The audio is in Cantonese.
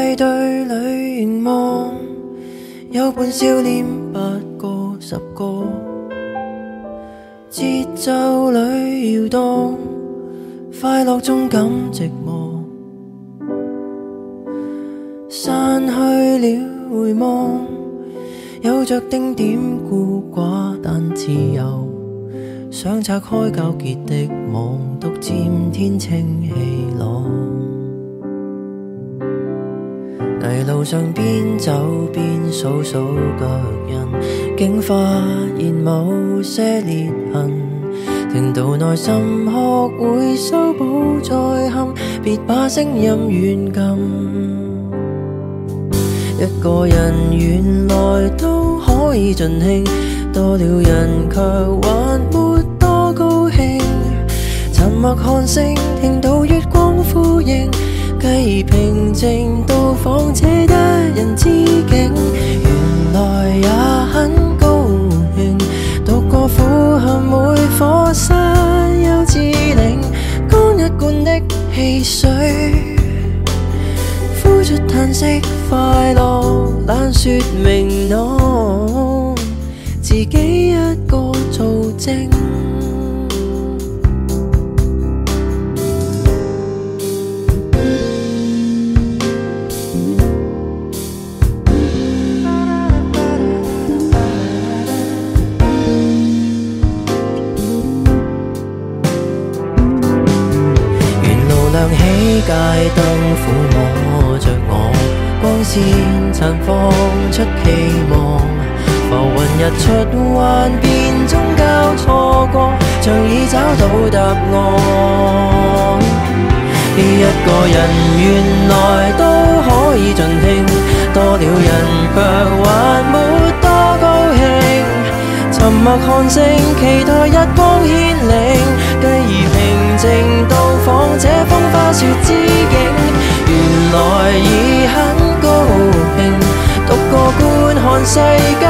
派對裏凝望，有伴笑臉8個10個，節奏裏搖動，快樂中感寂寞，散去了回望，有着丁點孤寡但自由，想拆開糾結的網，獨佔天清氣朗。泥路上邊走邊數數腳印，竟發現某些裂痕，聽到內心學會修補再陷，別把聲音軟禁。一個人原來都可以盡興，多了人卻還沒多高興。沉默看星，聽到月光呼應，繼而平靜到訪這一人之境。原來也很高興，獨個俯瞰每顆山丘之嶺，乾一罐的汽水，呼出嘆息，快樂懶說明朗，自己一個做證。亮起街燈撫摸着我，光線綻放出期望，浮雲日出幻變中交錯過，像已找到答案。一個人原來都可以盡興，多了人卻還沒多高興。沉默看星，期待日光牽領，繼而平靜到訪這風花雪之境。原來已很高興，獨個觀看世界